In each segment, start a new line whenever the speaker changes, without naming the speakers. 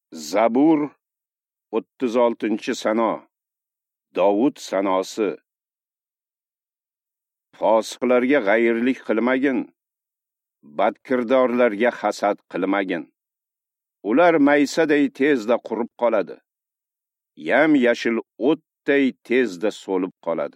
Zabur 36-sano. Davud sanosi. Fosiqlarga g'ayirlik qilmagin, badkirdorlarga hasad qilmagin. Ular maysaday tezda qurib qoladi. Yam-yashil o'tday tezda so'lib qoladi.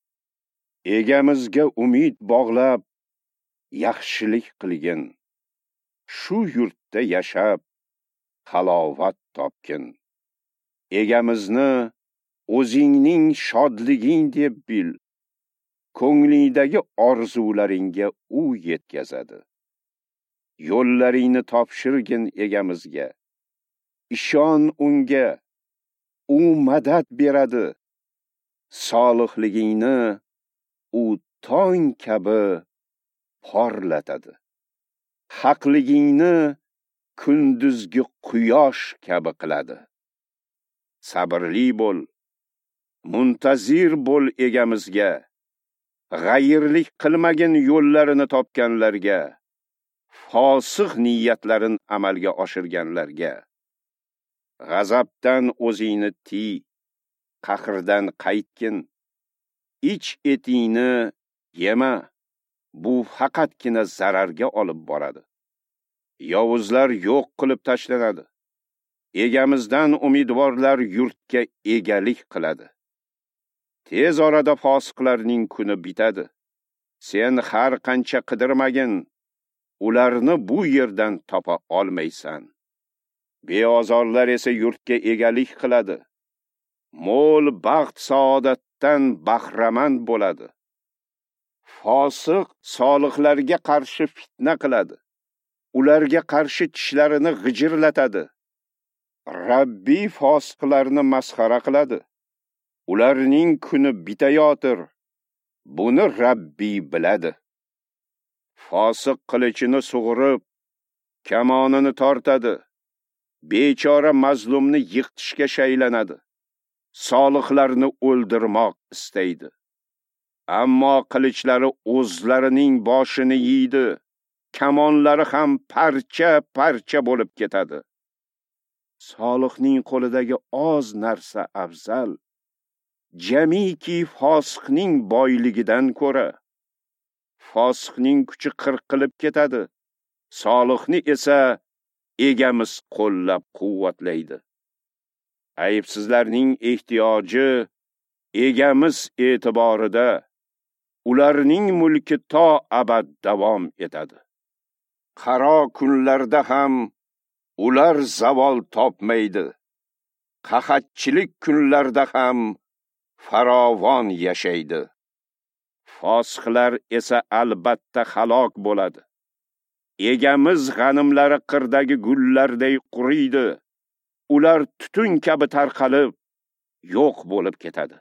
Egamizga umid bog'lab, yaxshilik qilgin. Shu yurtda yashab, halovat topgin. Egamizni o'zingning shodliging deb bil. Ko'nglingdagi orzularingga u yetkazadi. Yo'llaringni topshirgin egamizga. Ishon unga, u madad beradi. Solihligingni u tong kabi porlatadi. Haqligingni kunduzgi quyosh kabi qiladi. Sabrli bo'l, muntazir bo'l egamizga. G'ayirlik qilmagin yo'llarini topganlarga, fosiq niyatlarin amalga oshirganlarga. G'azabdan o'zingni tiy, qahrdan qaytgin. Ich etingni yema, bu faqatgina zararga olib boradi. Yovuzlar yo'q qilib tashlanadi. Egamizdan umidvorlar yurtga egalik qiladi. Tez orada fosiqlarning kuni bitadi. Sen har qancha qidirmagin, ularni bu yerdan topa olmaysan. Beozorlar esa yurtga egalik qiladi. Mo'l baxt saodatdan bahramand bo'ladi. Fosiq solihlarga qarshi fitna qiladi. Ularga qarshi tishlarini g'ijirlatadi. Rabbiy fosiqlarni masxara qiladi. Ularning kuni bitayotir. Buni Rabbiy biladi. Fosiq qilichini sug'urib, kamonini tortadi. Bechora mazlumni yiqitishga shaylanadi. Solihlarni o'ldirmoq istaydi. Ammo qilichlari o'zlarining boshini yeydi. Kamonlari ham parcha-parcha bo'lib ketadi. Solihning qo'lidagi oz narsa afzal. Jamiki fosiqning boyligidan ko'ra. Fosiqning kuchi qirqilib ketadi. Solihni esa egamiz qo'llab-quvvatlaydi. Aybsizlarning ehtiyoji egamiz e'tiborida. Ularning mulki to abad davom etadi. Qaro kunlarda ham ular zavol topmaydi. Qahatchilik kunlarda ham farovon yashaydi. Fosiqlar esa albatta halok bo'ladi. Egamiz g'animlari qirdagi gullarday quriydi. Ular tutun kabi tarqalib, yo'q bo'lib ketadi.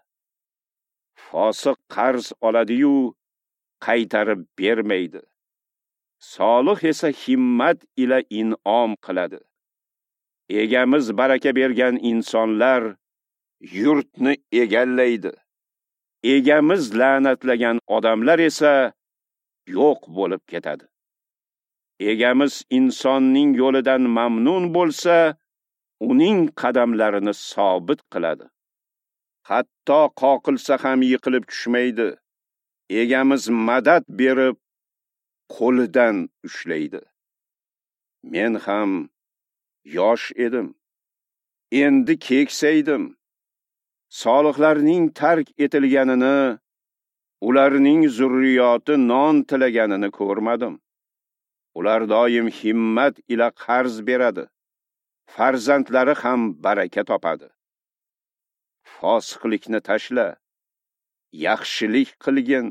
Fosiq qarz oladi-yu, qaytarib bermaydi. Solih esa himmat ila in'om qiladi. Egamiz baraka bergan insonlar yurtni egallaydi. Egamiz la'natlagan odamlar esa yo'q bo'lib ketadi. Egamiz insonning yo'lidan mamnun bo'lsa, uning qadamlarini sobit qiladi. Hatto qoqilsa ham yiqilib tushmaydi. Egamiz madad berib, qo'lidan ushlaydi. Men ham yosh edim. Endi keksaydim. Solihlarning tark etilganini, ularning zurriyoti non tilaganini ko'rmadim. Ular doim himmat ila qarz beradi. Farzandlari ham baraka topadi. Fosiqlikni tashla, yaxshilik qilgin,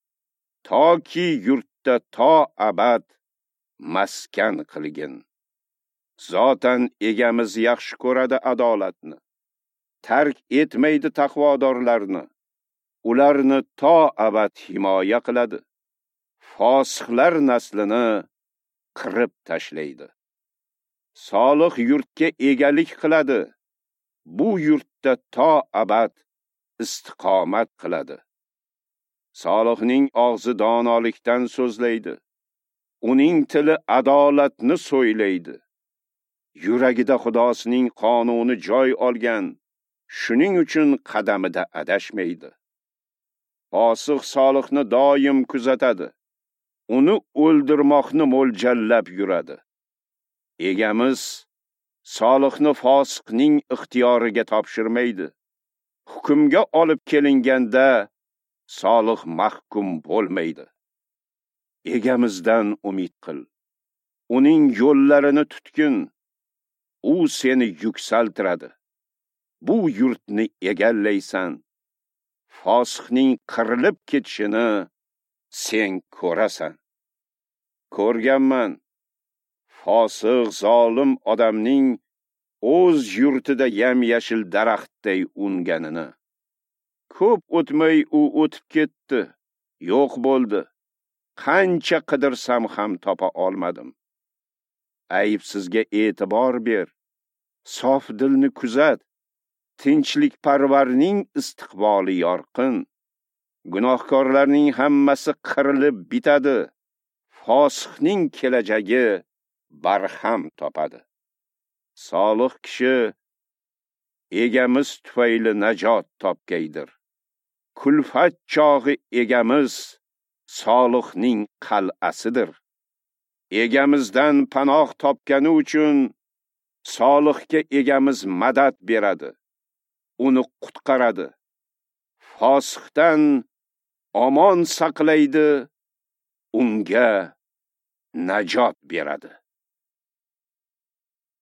toki yurtda to abad maskan qilgin. Zotan egamiz yaxshi ko'radi adolatni. Tark etmaydi taqvodorlarni. Ularni to abad himoya qiladi. Fosiqlar naslini qirib tashlaydi. Solih yurtga egalik qiladi. Bu yurtda to abad istiqomat qiladi. Solihning og'zi donolikdan so'zlaydi. Uning tili adolatni so'ylaydi. yuragida Xudosining qonuni joy olgan, shuning uchun qadamida adashmaydi. Fosiq solihni doim kuzatadi. Uni o'ldirmoqni mo'ljallab yuradi. Egamiz solihni fosiqning ixtiyoriga topshirmaydi. Hukmga olib kelinganda solih mahkum bo'lmaydi. Egamizdan umid qil. Uning yo'llarini tutgin. U seni yuksaltiradi. Bu yurtni egallaysan. Fosiqning qirilib ketishini sen ko'rasan. Ko'rganman. Fosiq zolim odamning o'z yurtida yam-yashil daraxtday unganini. Ko'p o'tmay u o'tib ketdi. Yo'q bo'ldi. Qancha qidirsam ham topa olmadim. Aybsizga e'tibor ber. Sof dilni kuzat. Tinchlikparvarning istiqboli yorqin. Gunohkorlarning hammasi qirilib bitadi. Fosiqning kelajagi barham topadi. Solih kishi egamiz tufayli najot topgaydir. Kulfat chog'i egamiz solihning qal'asidir. Egamizdan panoh topgani uchun solihga egamiz madad beradi. Uni qutqaradi. Fosiqdan omon saqlaydi, unga najot beradi.